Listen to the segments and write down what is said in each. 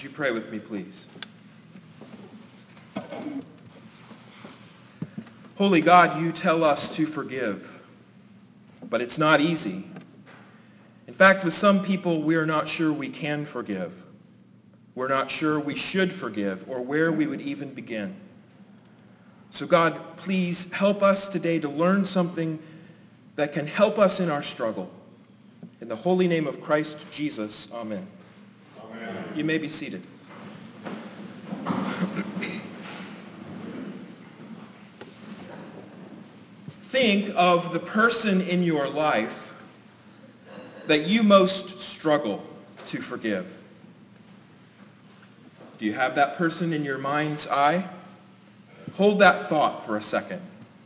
Would you pray with me, please? Holy God, you tell us to forgive, but it's not easy. In fact, with some people, we are not sure we can forgive. We're not sure we should forgive or where we would even begin. So God, please help us today to learn something that can help us in our struggle. In the holy name of Christ Jesus, amen. Amen. You may be seated. Think of the person in your life that you most struggle to forgive. Do you have that person in your mind's eye? Hold that thought for a second.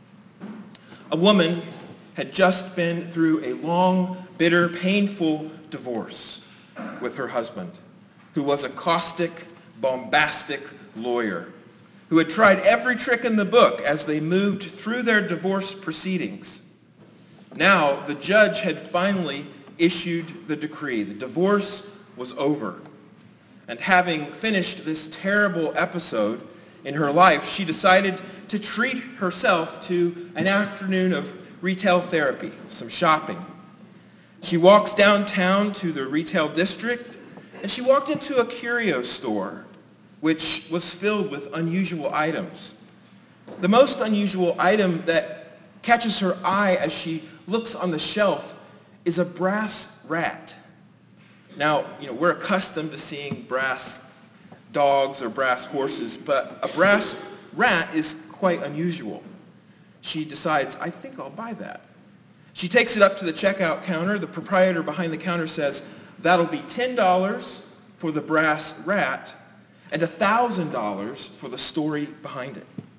A woman had just been through a long, bitter, painful divorce with her husband, who was a caustic, bombastic lawyer, who had tried every trick in the book as they moved through their divorce proceedings. Now, the judge had finally issued the decree. The divorce was over. And having finished this terrible episode in her life, she decided to treat herself to an afternoon of retail therapy, some shopping. She walks downtown to the retail district, and she walked into a curio store, which was filled with unusual items. The most unusual item that catches her eye as she looks on the shelf is a brass rat. Now, we're accustomed to seeing brass dogs or brass horses, but a brass rat is quite unusual. She decides, I think I'll buy that. She takes it up to the checkout counter. The proprietor behind the counter says, that'll be $10 for the brass rat and $1,000 for the story behind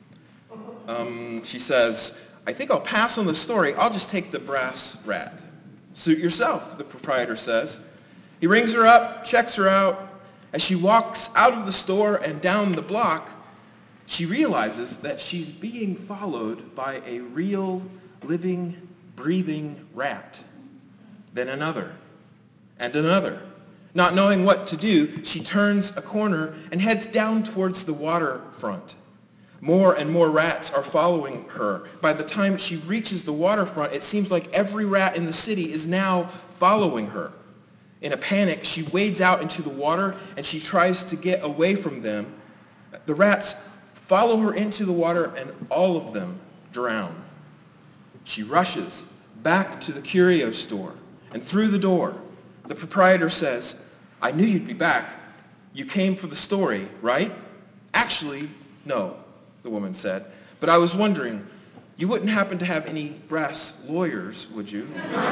it. She says, I think I'll pass on the story. I'll just take the brass rat. Suit yourself, the proprietor says. He rings her up, checks her out. As she walks out of the store and down the block, she realizes that she's being followed by a real, living, breathing rat. Then another, and another. Not knowing what to do, she turns a corner and heads down towards the waterfront. More and more rats are following her. By the time she reaches the waterfront, it seems like every rat in the city is now following her. In a panic, she wades out into the water and she tries to get away from them. The rats follow her into the water and all of them drown. She rushes back to the curio store and through the door. The proprietor says, I knew you'd be back. You came for the story, right? Actually, no, the woman said. But I was wondering, you wouldn't happen to have any brass lawyers, would you?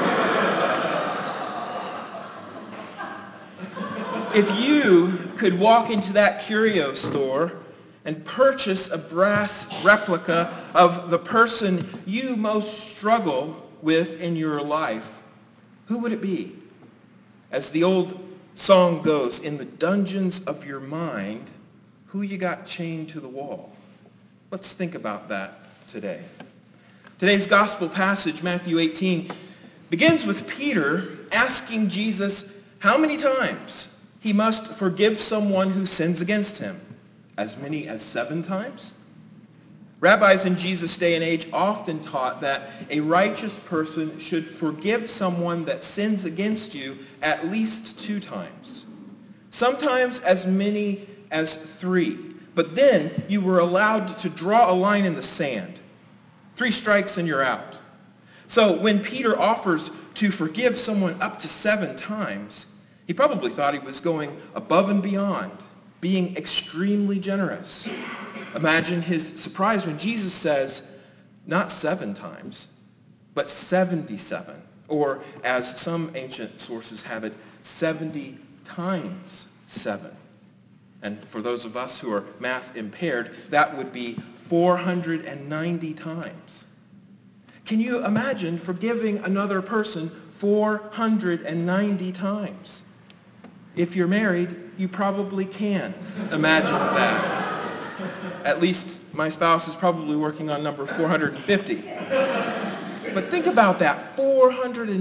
If you could walk into that curio store and purchase a brass replica of the person you most struggle with in your life, who would it be? As the old song goes, in the dungeons of your mind, who you got chained to the wall? Let's think about that today. Today's gospel passage, Matthew 18, begins with Peter asking Jesus how many times he must forgive someone who sins against him. As many as 7 times? Rabbis in Jesus' day and age often taught that a righteous person should forgive someone that sins against you at least 2 times. Sometimes as many as 3. But then you were allowed to draw a line in the sand. 3 strikes and you're out. So when Peter offers to forgive someone up to 7 times, he probably thought he was going above and beyond, being extremely generous. Imagine his surprise when Jesus says, not 7 times, but 77. Or as some ancient sources have it, 70 times 7. And for those of us who are math impaired, that would be 490 times. Can you imagine forgiving another person 490 times? If you're married, you probably can imagine that. At least my spouse is probably working on number 450. But think about that,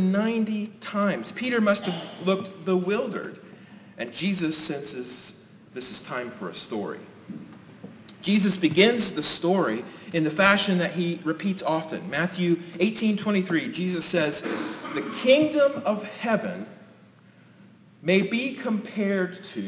490 times. Peter must have looked bewildered. And Jesus senses this is time for a story. Jesus begins the story in the fashion that he repeats often. Matthew 18:23, Jesus says, "The kingdom of heaven may be compared to ...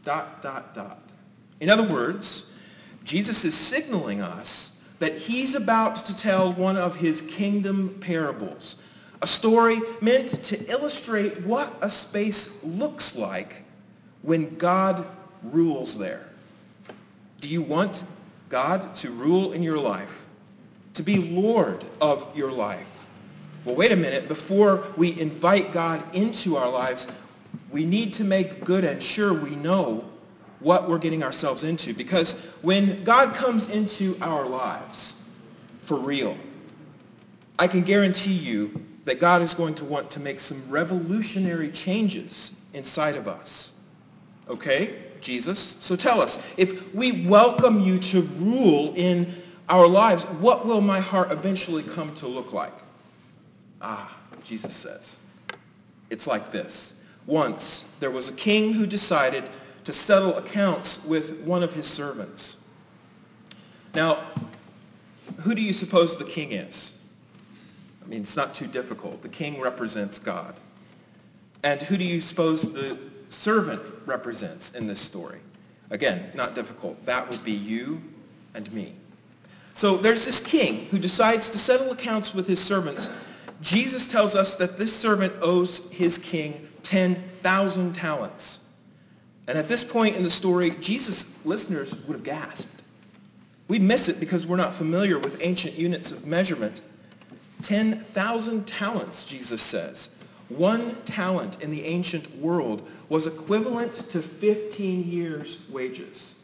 In other words, Jesus is signaling us that he's about to tell one of his kingdom parables, a story meant to illustrate what a space looks like when God rules there. Do you want God to rule in your life, to be Lord of your life? Well, wait a minute. Before we invite God into our lives, we need to make good and sure we know what we're getting ourselves into. Because when God comes into our lives, for real, I can guarantee you that God is going to want to make some revolutionary changes inside of us. Okay, Jesus? So tell us, if we welcome you to rule in our lives, what will my heart eventually come to look like? Jesus says, it's like this. Once there was a king who decided to settle accounts with one of his servants. Now, who do you suppose the king is? I mean, it's not too difficult. The king represents God. And who do you suppose the servant represents in this story? Again, not difficult. That would be you and me. So there's this king who decides to settle accounts with his servants. Jesus tells us that this servant owes his king 10,000 talents. And at this point in the story, Jesus' listeners would have gasped. We miss it because we're not familiar with ancient units of measurement. 10,000 talents, Jesus says. 1 talent in the ancient world was equivalent to 15 years' wages.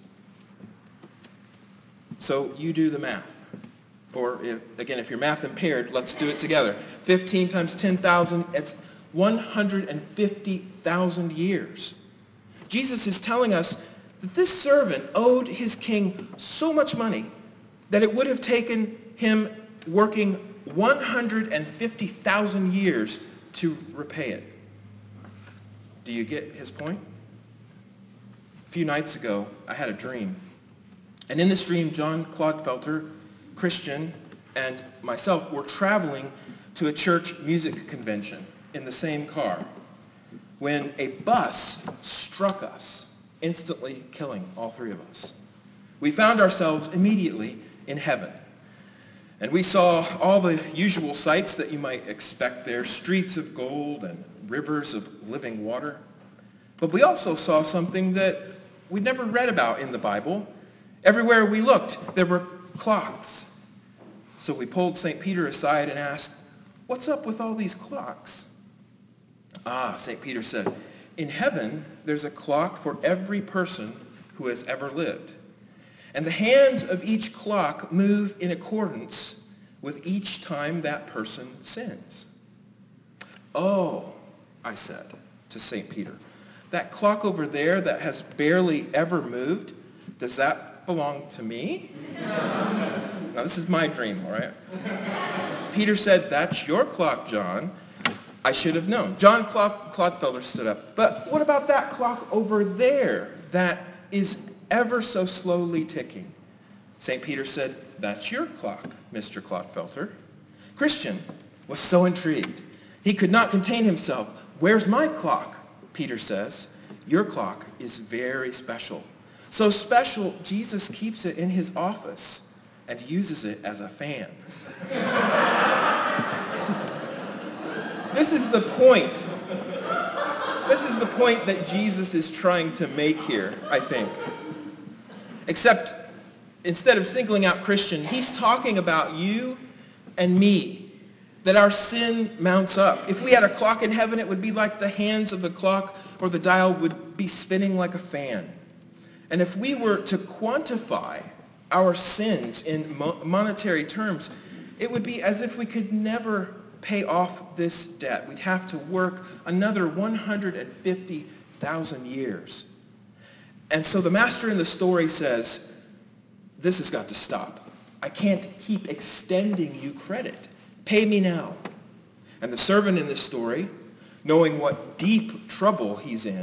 So you do the math. Or, if you're math impaired, let's do it together. 15 times 10,000, it's 150,000 years. Jesus is telling us that this servant owed his king so much money that it would have taken him working 150,000 years to repay it. Do you get his point? A few nights ago, I had a dream. And in this dream, John Clodfelter, Christian, and myself were traveling to a church music convention in the same car when a bus struck us, instantly killing all three of us. We found ourselves immediately in heaven. And we saw all the usual sights that you might expect there, streets of gold and rivers of living water. But we also saw something that we'd never read about in the Bible. Everywhere we looked, there were clocks. So we pulled St. Peter aside and asked, "What's up with all these clocks?" St. Peter said, "In heaven, there's a clock for every person who has ever lived. And the hands of each clock move in accordance with each time that person sins." "Oh," I said to St. Peter, "that clock over there that has barely ever moved, does that belong to me?" Now, this is my dream, all right? Peter said, "That's your clock, John. I should have known." John Clodfelter stood up. "But what about that clock over there that is ever so slowly ticking?" St. Peter said, "That's your clock, Mr. Clodfelter." Christian was so intrigued. He could not contain himself. "Where's my clock?" Peter says. "Your clock is very special. So special, Jesus keeps it in his office and uses it as a fan." This is the point. This is the point that Jesus is trying to make here, I think. Except instead of singling out Christian, he's talking about you and me, that our sin mounts up. If we had a clock in heaven, it would be like the hands of the clock, or the dial would be spinning like a fan. And if we were to quantify our sins in monetary terms, it would be as if we could never pay off this debt. We'd have to work another 150,000 years. And so the master in the story says, "This has got to stop. I can't keep extending you credit. Pay me now." And the servant in this story, knowing what deep trouble he's in,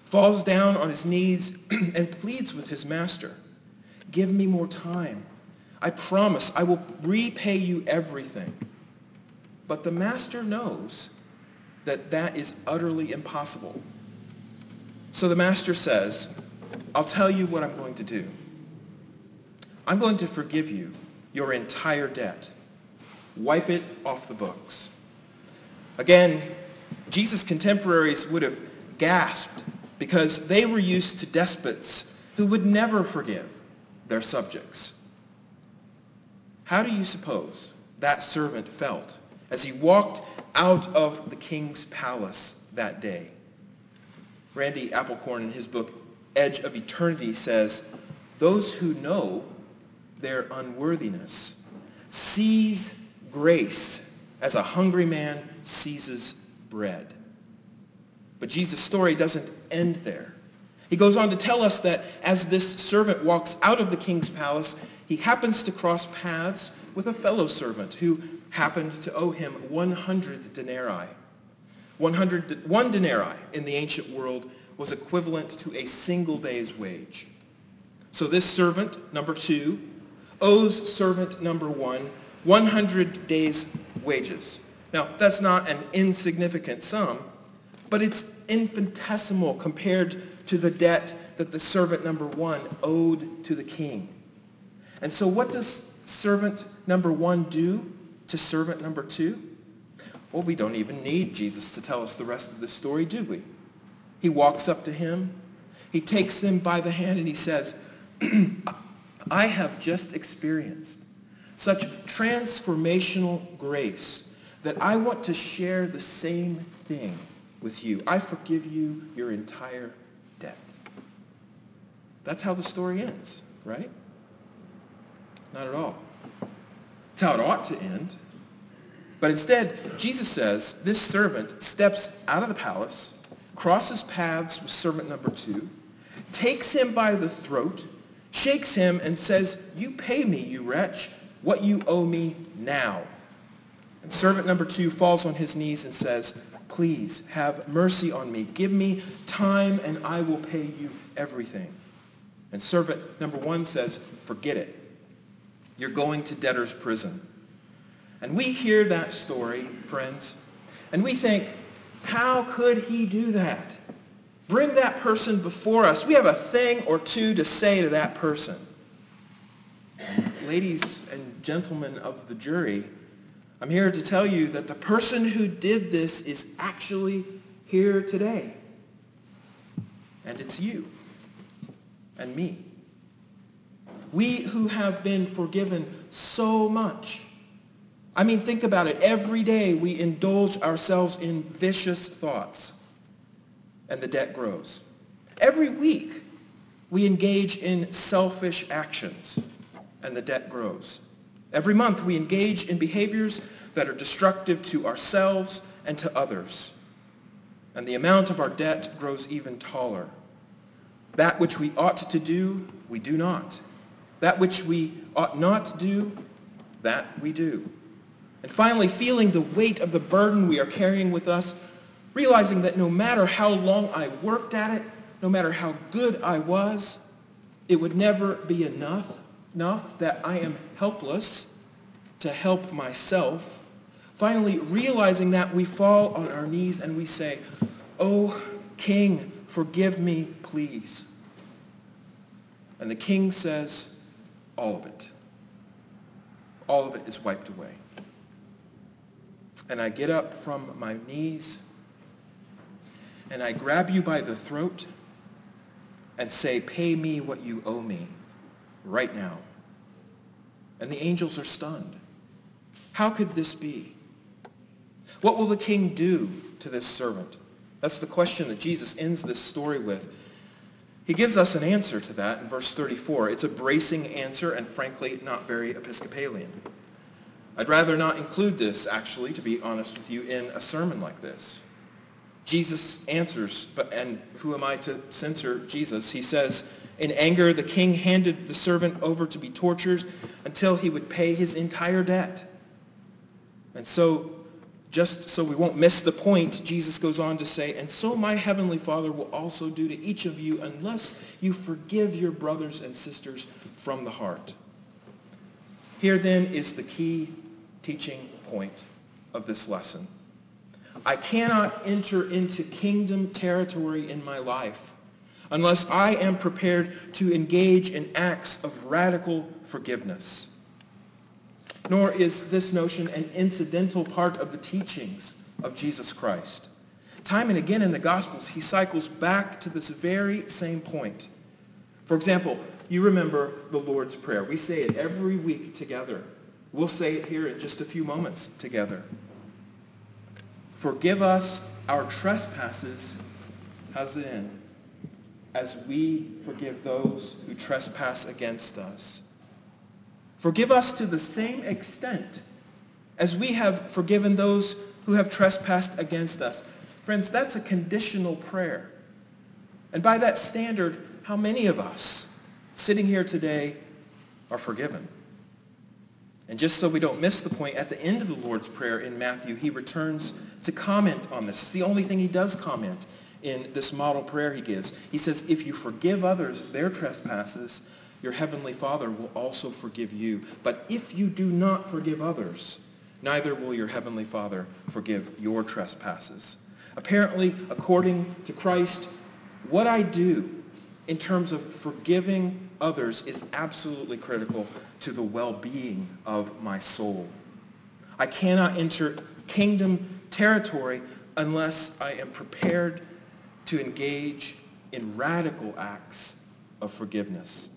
falls down on his knees and pleads with his master. Give me more time. I promise I will repay you everything. But the master knows that that is utterly impossible. So the master says, I'll tell you what I'm going to do. I'm going to forgive you your entire debt. Wipe it off the books. Again, Jesus' contemporaries would have gasped because they were used to despots who would never forgive their subjects. How do you suppose that servant felt as he walked out of the king's palace that day? Randy Applecorn, in his book Edge of Eternity, says, those who know their unworthiness seize grace as a hungry man seizes bread. But Jesus' story doesn't end there. He goes on to tell us that as this servant walks out of the king's palace, he happens to cross paths with a fellow servant who happened to owe him 100 denarii. 1 denarii in the ancient world was equivalent to a single day's wage. So this servant, number 2, owes servant number 1 100 days' wages. Now, that's not an insignificant sum, but it's infinitesimal compared to the debt that the servant number 1 owed to the king. And so what does servant number 1 do to servant number 2? Well, we don't even need Jesus to tell us the rest of the story, do we? He walks up to him, he takes him by the hand, and he says, I have just experienced such transformational grace that I want to share the same thing with you. I forgive you your entire debt. That's how the story ends, right? Not at all. It's how it ought to end. But instead, Jesus says this servant steps out of the palace, crosses paths with servant number 2, takes him by the throat, shakes him, and says, you pay me, you wretch, what you owe me now. And servant number 2 falls on his knees and says, please have mercy on me. Give me time and I will pay you everything. And servant number 1 says, forget it. You're going to debtor's prison. And we hear that story, friends, and we think, how could he do that? Bring that person before us. We have a thing or two to say to that person. Ladies and gentlemen of the jury, I'm here to tell you that the person who did this is actually here today. And it's you and me. We who have been forgiven so much. I mean, think about it. Every day we indulge ourselves in vicious thoughts, and the debt grows. Every week we engage in selfish actions, and the debt grows. Every month we engage in behaviors that are destructive to ourselves and to others, and the amount of our debt grows even taller. That which we ought to do, we do not. That which we ought not to do, that we do. And finally, feeling the weight of the burden we are carrying with us, realizing that no matter how long I worked at it, no matter how good I was, it would never be enough that I am helpless to help myself. Finally, realizing that, we fall on our knees and we say, "Oh, King, forgive me, please." And the king says, all of it. All of it is wiped away. And I get up from my knees and I grab you by the throat and say, pay me what you owe me right now. And the angels are stunned. How could this be? What will the king do to this servant? That's the question that Jesus ends this story with. He gives us an answer to that in verse 34. It's a bracing answer and frankly not very Episcopalian. I'd rather not include this, actually, to be honest with you, in a sermon like this. Jesus answers, and who am I to censor Jesus? He says, in anger, the king handed the servant over to be tortured until he would pay his entire debt. And so Just so we won't miss the point, Jesus goes on to say, and so my heavenly Father will also do to each of you unless you forgive your brothers and sisters from the heart. Here then is the key teaching point of this lesson. I cannot enter into kingdom territory in my life unless I am prepared to engage in acts of radical forgiveness. Nor is this notion an incidental part of the teachings of Jesus Christ. Time and again in the Gospels, he cycles back to this very same point. For example, you remember the Lord's Prayer. We say it every week together. We'll say it here in just a few moments together. Forgive us our trespasses, how's it end? As we forgive those who trespass against us. Forgive us to the same extent as we have forgiven those who have trespassed against us. Friends, that's a conditional prayer. And by that standard, how many of us sitting here today are forgiven? And just so we don't miss the point, at the end of the Lord's Prayer in Matthew, he returns to comment on this. It's the only thing he does comment in this model prayer he gives. He says, if you forgive others their trespasses, your heavenly Father will also forgive you. But if you do not forgive others, neither will your heavenly Father forgive your trespasses. Apparently, according to Christ, what I do in terms of forgiving others is absolutely critical to the well-being of my soul. I cannot enter kingdom territory unless I am prepared to engage in radical acts of forgiveness.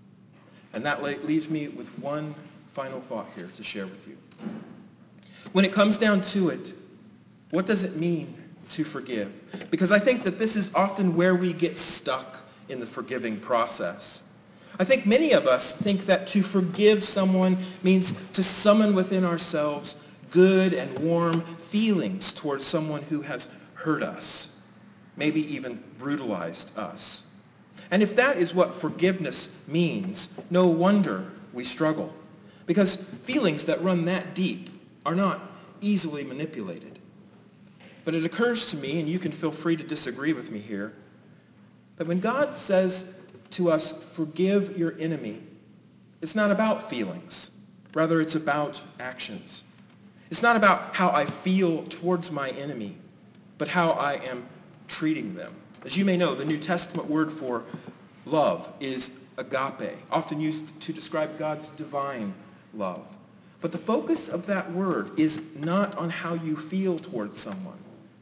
And that leaves me with one final thought here to share with you. When it comes down to it, what does it mean to forgive? Because I think that this is often where we get stuck in the forgiving process. I think many of us think that to forgive someone means to summon within ourselves good and warm feelings towards someone who has hurt us, maybe even brutalized us. And if that is what forgiveness means, no wonder we struggle. Because feelings that run that deep are not easily manipulated. But it occurs to me, and you can feel free to disagree with me here, that when God says to us, forgive your enemy, it's not about feelings. Rather, it's about actions. It's not about how I feel towards my enemy, but how I am treating them. As you may know, the New Testament word for love is agape, often used to describe God's divine love. But the focus of that word is not on how you feel towards someone,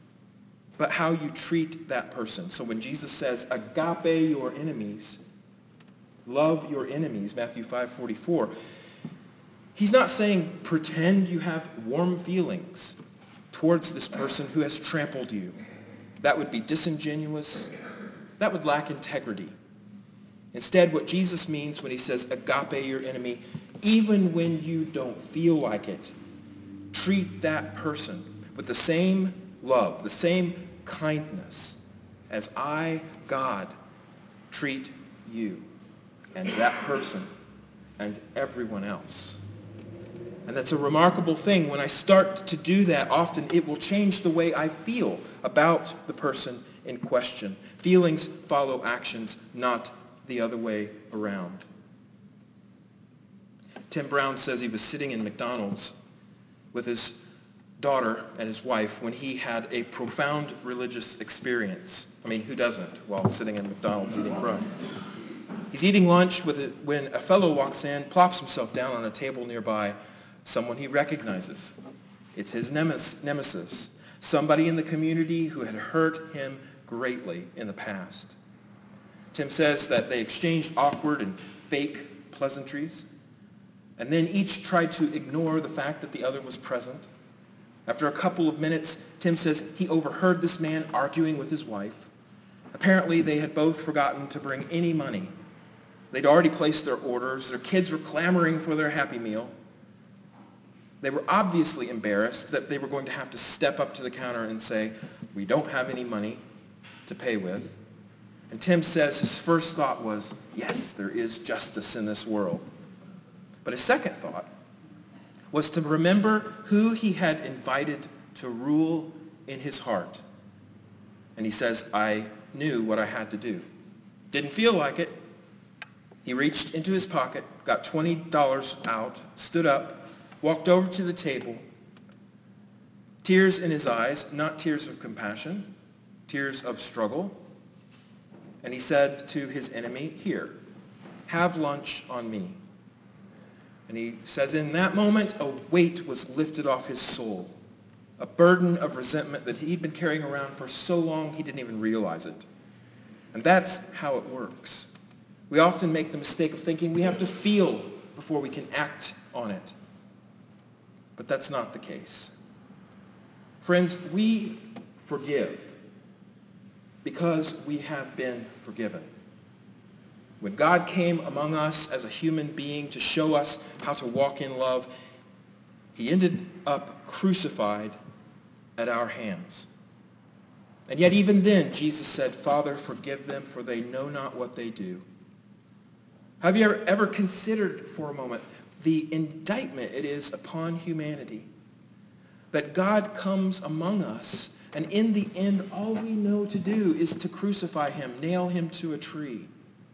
but how you treat that person. So when Jesus says, agape your enemies, love your enemies, Matthew 5:44, he's not saying pretend you have warm feelings towards this person who has trampled you. That would be disingenuous. That would lack integrity. Instead, what Jesus means when he says agape your enemy, even when you don't feel like it, treat that person with the same love, the same kindness as I, God, treat you and that person and everyone else. And that's a remarkable thing. When I start to do that, often it will change the way I feel about the person in question. Feelings follow actions, not the other way around. Tim Brown says he was sitting in McDonald's with his daughter and his wife when he had a profound religious experience. I mean, who doesn't while sitting in McDonald's eating fries? He's eating lunch when a fellow walks in, plops himself down on a table nearby, someone he recognizes. It's his nemesis, somebody in the community who had hurt him greatly in the past. Tim says that they exchanged awkward and fake pleasantries, and then each tried to ignore the fact that the other was present. After a couple of minutes, Tim says he overheard this man arguing with his wife. Apparently, they had both forgotten to bring any money. They'd already placed their orders. Their kids were clamoring for their Happy Meal. They were obviously embarrassed that they were going to have to step up to the counter and say, we don't have any money to pay with. And Tim says his first thought was, yes, there is justice in this world. But his second thought was to remember who he had invited to rule in his heart. And he says, I knew what I had to do. Didn't feel like it. He reached into his pocket, got $20 out, stood up, walked over to the table, tears in his eyes, not tears of compassion, tears of struggle. And he said to his enemy, here, have lunch on me. And he says in that moment, a weight was lifted off his soul, a burden of resentment that he'd been carrying around for so long he didn't even realize it. And that's how it works. We often make the mistake of thinking we have to feel before we can act on it. But that's not the case. Friends, we forgive because we have been forgiven. When God came among us as a human being to show us how to walk in love, he ended up crucified at our hands. And yet even then, Jesus said, Father, forgive them, for they know not what they do. Have you ever considered for a moment the indictment it is upon humanity that God comes among us, and in the end, all we know to do is to crucify him, nail him to a tree.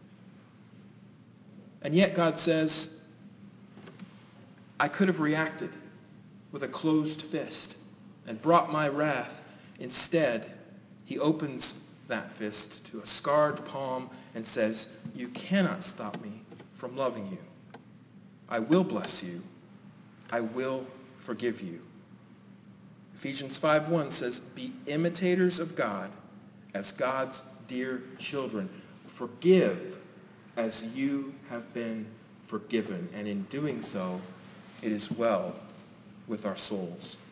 And yet God says, I could have reacted with a closed fist and brought my wrath. Instead, he opens that fist to a scarred palm and says, you cannot stop me from loving you. I will bless you. I will forgive you. Ephesians 5:1 says, be imitators of God as God's dear children. Forgive as you have been forgiven. And in doing so, it is well with our souls.